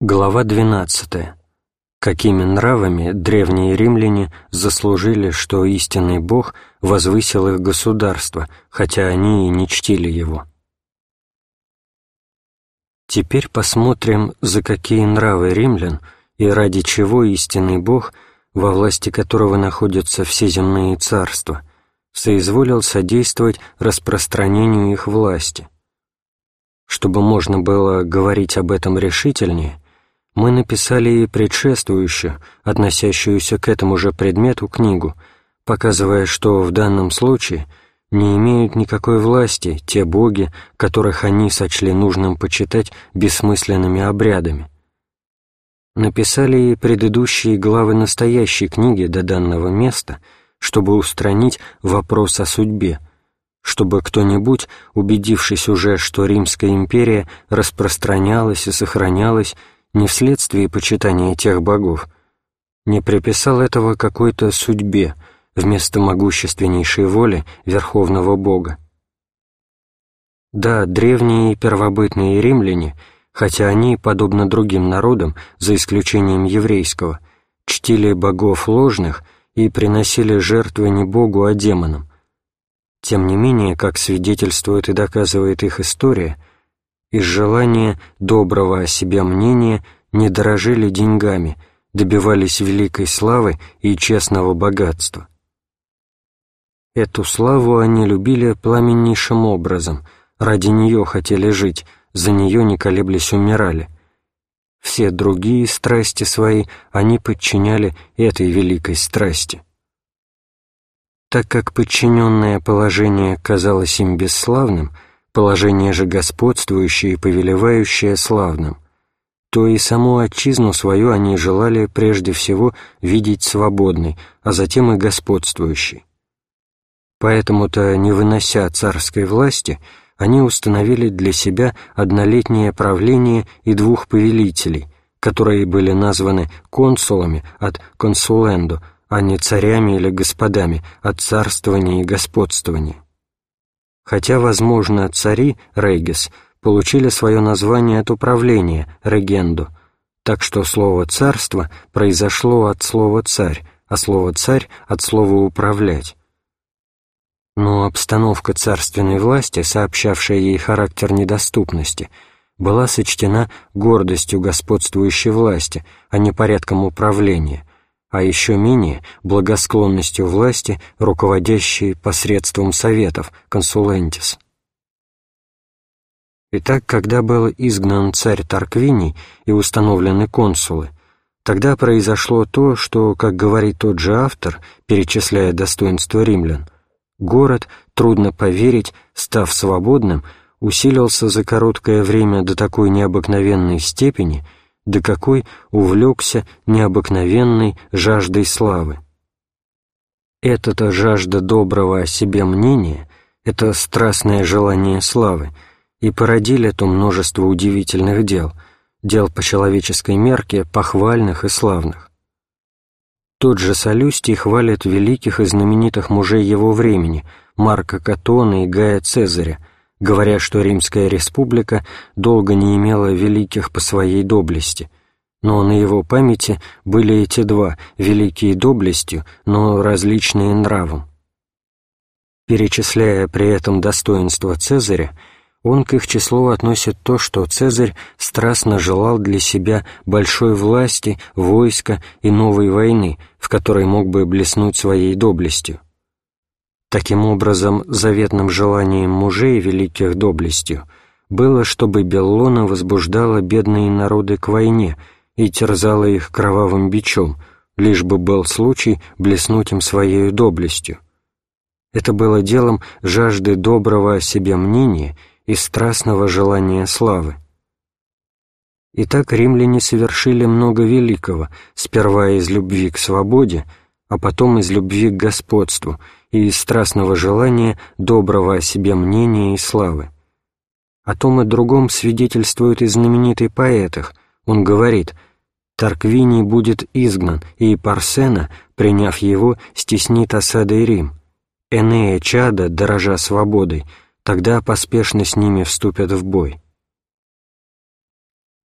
Глава 12. Какими нравами древние римляне заслужили, что истинный Бог возвысил их государство, хотя они и не чтили его. Теперь посмотрим, за какие нравы римлян и ради чего истинный Бог, во власти которого находятся все земные царства, соизволил содействовать распространению их власти. Чтобы можно было говорить об этом решительнее, мы написали и предшествующую, относящуюся к этому же предмету, книгу, показывая, что в данном случае не имеют никакой власти те боги, которых они сочли нужным почитать бессмысленными обрядами. Написали и предыдущие главы настоящей книги до данного места, чтобы устранить вопрос о судьбе, чтобы кто-нибудь, убедившись уже, что Римская империя распространялась и сохранялась не вследствие почитания тех богов, не приписал этого какой-то судьбе вместо могущественнейшей воли Верховного Бога. Да, древние и первобытные римляне, хотя они, подобно другим народам, за исключением еврейского, чтили богов ложных и приносили жертвы не Богу, а демонам, тем не менее, как свидетельствует и доказывает их история, из желания доброго о себе мнения не дорожили деньгами, добивались великой славы и честного богатства. Эту славу они любили пламеннейшим образом, ради нее хотели жить, за нее не колеблясь умирали. Все другие страсти свои они подчиняли этой великой страсти. Так как подчиненное положение казалось им бесславным, положение же господствующее и повелевающее славным, то и саму отчизну свою они желали прежде всего видеть свободной, а затем и господствующей. Поэтому-то, не вынося царской власти, они установили для себя однолетнее правление и двух повелителей, которые были названы консулами от консулендо, а не царями или господами от царствования и господствования. Хотя, возможно, цари, регес, получили свое название от управления, регендо, так что слово «царство» произошло от слова «царь», а слово «царь» от слова «управлять». Но обстановка царственной власти, сообщавшая ей характер недоступности, была сочтена гордостью господствующей власти, а не порядком управления, а еще менее благосклонностью власти, руководящей посредством советов, консулентис. Итак, когда был изгнан царь Тарквиний и установлены консулы, тогда произошло то, что, как говорит тот же автор, перечисляя достоинства римлян, город, трудно поверить, став свободным, усилился за короткое время до такой необыкновенной степени, до какой увлекся необыкновенной жаждой славы. Эта-то жажда доброго о себе мнения, это страстное желание славы, и породили то множество удивительных дел по человеческой мерке похвальных и славных. Тот же Саллюстий хвалит великих и знаменитых мужей его времени, Марка Катона и Гая Цезаря, говоря, что Римская республика долго не имела великих по своей доблести, но на его памяти были эти два, великие доблестью, но различные нравом. Перечисляя при этом достоинства Цезаря, он к их числу относит то, что Цезарь страстно желал для себя большой власти, войска и новой войны, в которой мог бы блеснуть своей доблестью. Таким образом, заветным желанием мужей великих доблестью было, чтобы Беллона возбуждала бедные народы к войне и терзала их кровавым бичом, лишь бы был случай блеснуть им своею доблестью. Это было делом жажды доброго о себе мнения и страстного желания славы. Итак, римляне совершили много великого, сперва из любви к свободе, а потом из любви к господству и из страстного желания доброго о себе мнения и славы. О том и другом свидетельствует и знаменитый поэт их. Он говорит: «Тарквиний будет изгнан, и Парсена, приняв его, стеснит осадой Рим. Энея чада, дорожа свободой, тогда поспешно с ними вступят в бой».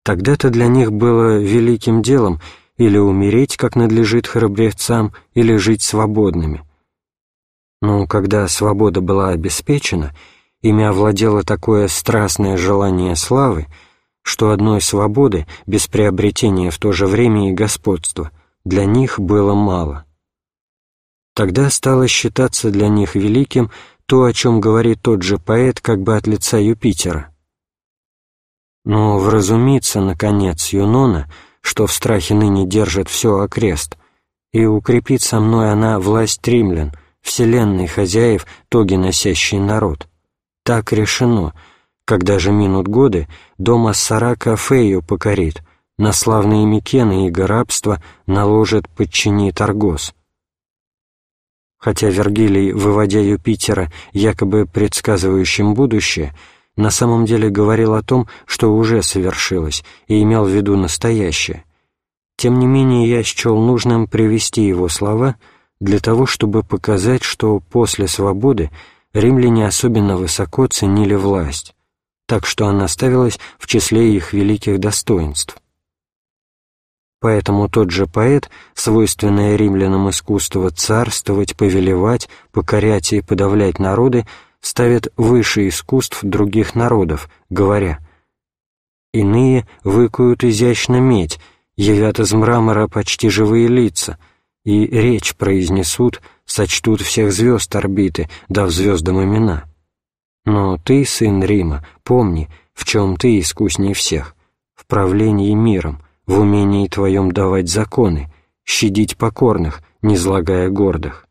Тогда-то для них было великим делом или умереть, как надлежит храбрецам, или жить свободными. Но когда свобода была обеспечена, ими овладело такое страстное желание славы, что одной свободы, без приобретения в то же время и господства, для них было мало. Тогда стало считаться для них великим то, о чем говорит тот же поэт как бы от лица Юпитера. Но вразумится, наконец, Юнона, что в страхе ныне держит все окрест, и укрепит со мной она власть римлян, вселенной хозяев, тоги носящий народ. Так решено, когда же минут годы, дом Ассарака Фею покорит, на славные Микены иго рабства наложит подчинит Аргос. Хотя Вергилий, выводя Юпитера, якобы предсказывающим будущее, на самом деле говорил о том, что уже совершилось, и имел в виду настоящее. Тем не менее, я счел нужным привести его слова для того, чтобы показать, что после свободы римляне особенно высоко ценили власть, так что она ставилась в числе их великих достоинств. Поэтому тот же поэт, свойственное римлянам искусство царствовать, повелевать, покорять и подавлять народы, ставит выше искусств других народов, говоря: «Иные выкуют изящно медь, явят из мрамора почти живые лица, и речь произнесут, сочтут всех звезд орбиты, дав звездам имена. Но ты, сын Рима, помни, в чем ты искусней всех, в правлении миром, в умении твоем давать законы, щадить покорных, не злагая гордых».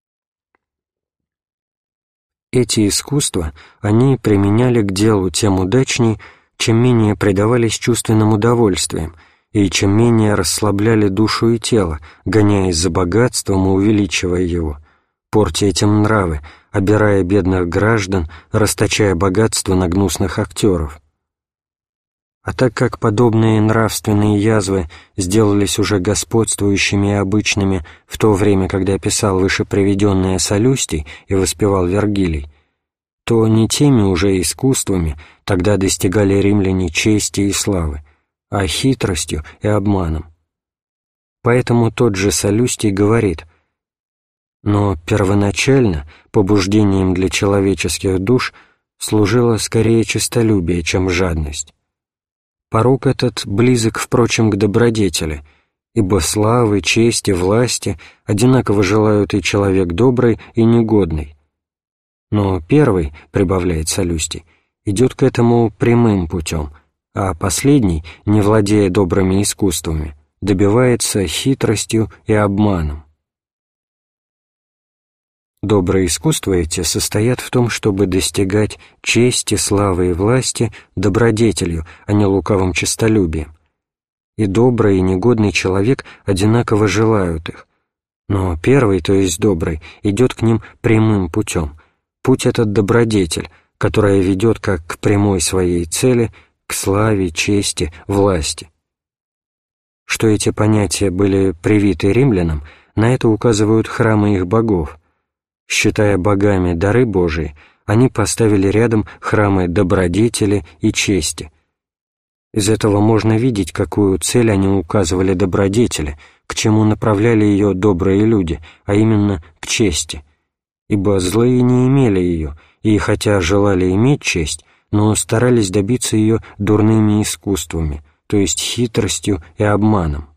Эти искусства они применяли к делу тем удачней, чем менее предавались чувственным удовольствиям и чем менее расслабляли душу и тело, гоняясь за богатством и увеличивая его, портя этим нравы, обирая бедных граждан, расточая богатство на гнусных актеров. А так как подобные нравственные язвы сделались уже господствующими и обычными в то время, когда писал выше приведенное Саллюстий и воспевал Вергилий, то не теми уже искусствами тогда достигали римляне чести и славы, а хитростью и обманом. Поэтому тот же Саллюстий говорит: «Но первоначально побуждением для человеческих душ служило скорее честолюбие, чем жадность. Порок этот близок, впрочем, к добродетели, ибо славы, чести, власти одинаково желают и человек добрый, и негодный. Но первый, прибавляет Саллюстий, идет к этому прямым путем, а последний, не владея добрыми искусствами, добивается хитростью и обманом». Добрые искусства эти состоят в том, чтобы достигать чести, славы и власти добродетелью, а не лукавым честолюбием. И добрый, и негодный человек одинаково желают их. Но первый, то есть добрый, идет к ним прямым путем. Путь этот добродетель, которая ведет как к прямой своей цели, к славе, чести, власти. Что эти понятия были привиты римлянам, на это указывают храмы их богов. Считая богами дары Божии, они поставили рядом храмы добродетели и чести. Из этого можно видеть, какую цель они указывали добродетели, к чему направляли ее добрые люди, а именно к чести. Ибо злые не имели ее, и хотя желали иметь честь, но старались добиться ее дурными искусствами, то есть хитростью и обманом.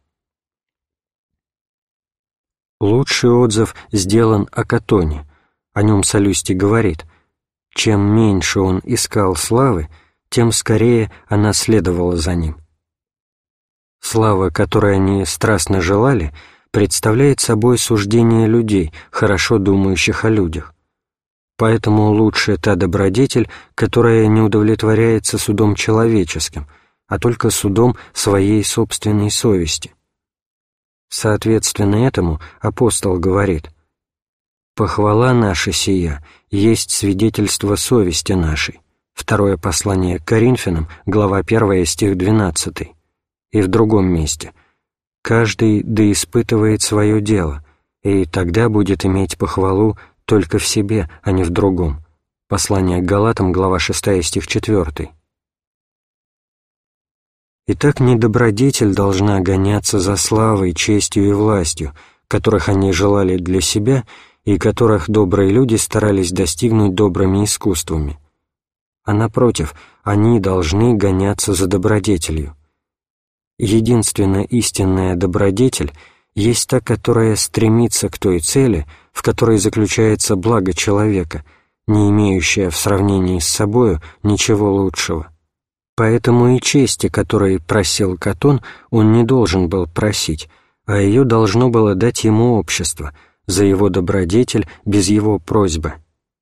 Лучший отзыв сделан о Катоне. О нем Саллюстий говорит: «Чем меньше он искал славы, тем скорее она следовала за ним». Слава, которой они страстно желали, представляет собой суждение людей, хорошо думающих о людях. Поэтому лучше та добродетель, которая не удовлетворяется судом человеческим, а только судом своей собственной совести. Соответственно этому апостол говорит: «Похвала наша сия есть свидетельство совести нашей». Второе послание к Коринфянам, глава 1, стих 12. И в другом месте: «Каждый да испытывает свое дело, и тогда будет иметь похвалу только в себе, а не в другом». Послание к Галатам, глава 6, стих 4. Итак, не добродетель должна гоняться за славой, честью и властью, которых они желали для себя и которых добрые люди старались достигнуть добрыми искусствами. А напротив, они должны гоняться за добродетелью. Единственная истинная добродетель есть та, которая стремится к той цели, в которой заключается благо человека, не имеющая в сравнении с собою ничего лучшего. Поэтому и чести, которой просил Катон, он не должен был просить, а ее должно было дать ему общество, за его добродетель, без его просьбы.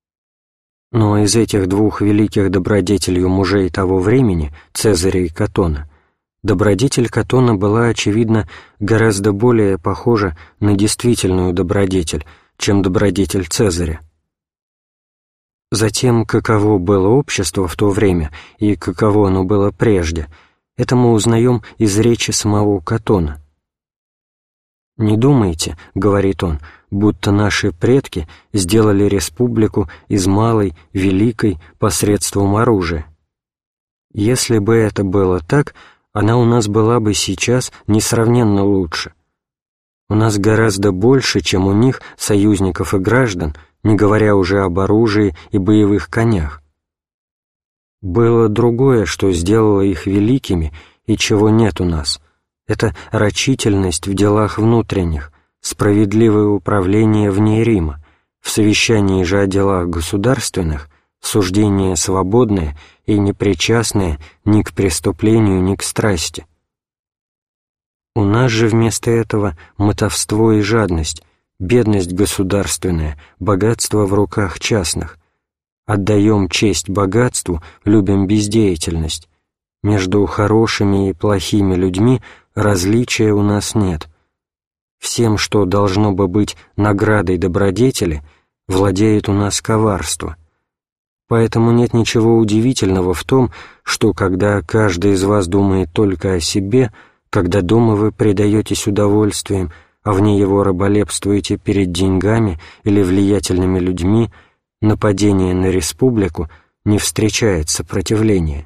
Но из этих двух великих добродетелью мужей того времени, Цезаря и Катона, добродетель Катона была, очевидно, гораздо более похожа на действительную добродетель, чем добродетель Цезаря. Затем, каково было общество в то время и каково оно было прежде, это мы узнаем из речи самого Катона. «Не думайте, — говорит он, — будто наши предки сделали республику из малой, великой посредством оружия. Если бы это было так, она у нас была бы сейчас несравненно лучше. У нас гораздо больше, чем у них, союзников и граждан, не говоря уже об оружии и боевых конях. Было другое, что сделало их великими и чего нет у нас. Это рачительность в делах внутренних, справедливое управление вне Рима, в совещании же о делах государственных, суждение свободное и непричастное ни к преступлению, ни к страсти. У нас же вместо этого мотовство и жадность, бедность государственная, богатство в руках частных. Отдаем честь богатству, любим бездеятельность. Между хорошими и плохими людьми различия у нас нет. Всем, что должно бы быть наградой добродетели, владеет у нас коварство. Поэтому нет ничего удивительного в том, что когда каждый из вас думает только о себе, когда дома вы предаетесь удовольствиям, а вне его раболепствуете перед деньгами или влиятельными людьми, нападение на республику не встречает сопротивления».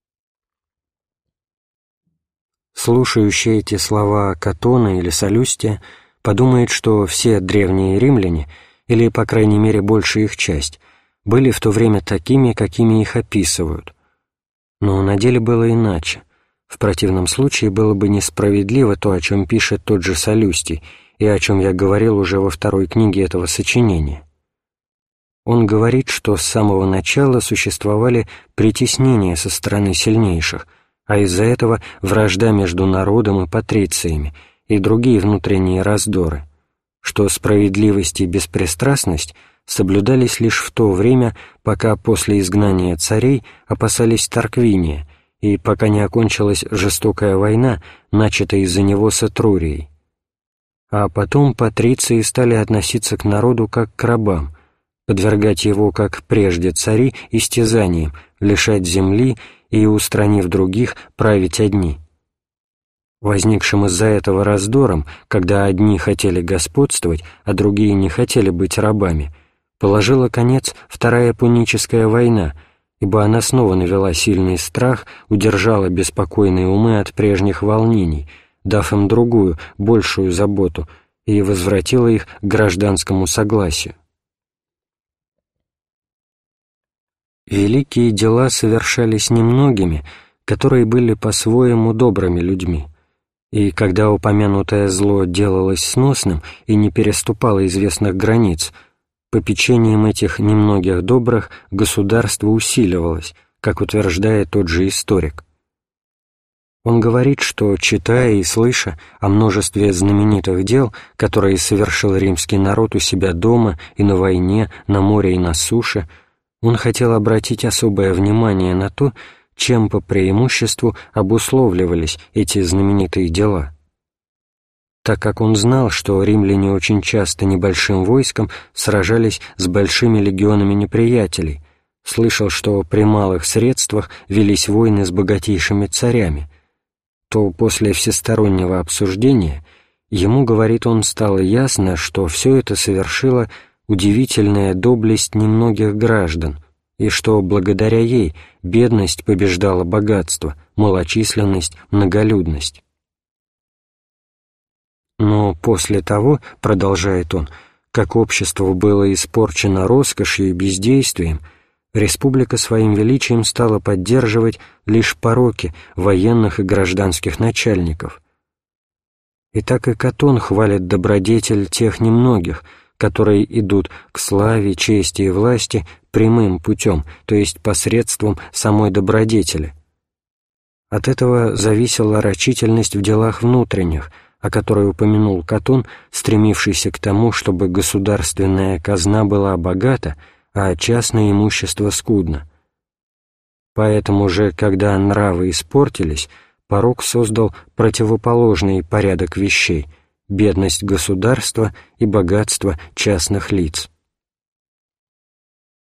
Слушающий эти слова Катона или Саллюстия подумает, что все древние римляне, или, по крайней мере, большая их часть, были в то время такими, какими их описывают. Но на деле было иначе. В противном случае было бы несправедливо то, о чем пишет тот же Саллюстий, и о чем я говорил уже во второй книге этого сочинения. Он говорит, что с самого начала существовали притеснения со стороны сильнейших, а из-за этого вражда между народом и патрициями и другие внутренние раздоры, что справедливость и беспристрастность соблюдались лишь в то время, пока после изгнания царей опасались Тарквиния, и пока не окончилась жестокая война, начатая из-за него с Этрурией. А потом патриции стали относиться к народу как к рабам, подвергать его, как прежде цари, истязаниям, лишать земли и, устранив других, править одни. Возникшим из-за этого раздором, когда одни хотели господствовать, а другие не хотели быть рабами, положила конец Вторая Пуническая война, ибо она снова навела сильный страх, удержала беспокойные умы от прежних волнений, дав им другую, большую заботу, и возвратила их к гражданскому согласию. Великие дела совершались немногими, которые были по-своему добрыми людьми, и когда упомянутое зло делалось сносным и не переступало известных границ, попечением этих немногих добрых государство усиливалось, как утверждает тот же историк. Он говорит, что, читая и слыша о множестве знаменитых дел, которые совершил римский народ у себя дома и на войне, на море и на суше, он хотел обратить особое внимание на то, чем по преимуществу обусловливались эти знаменитые дела. Так как он знал, что римляне очень часто небольшим войском сражались с большими легионами неприятелей, слышал, что при малых средствах велись войны с богатейшими царями, то после всестороннего обсуждения ему, говорит он, стало ясно, что все это совершила удивительная доблесть немногих граждан, и что благодаря ей бедность побеждала богатство, малочисленность, многолюдность. Но после того, продолжает он, как общество было испорчено роскошью и бездействием, республика своим величием стала поддерживать лишь пороки военных и гражданских начальников. И так и Катон хвалит добродетель тех немногих, которые идут к славе, чести и власти прямым путем, то есть посредством самой добродетели. От этого зависела рачительность в делах внутренних, о которой упомянул Катон, стремившийся к тому, чтобы государственная казна была богата, а частное имущество скудно. Поэтому же, когда нравы испортились, порок создал противоположный порядок вещей — бедность государства и богатство частных лиц.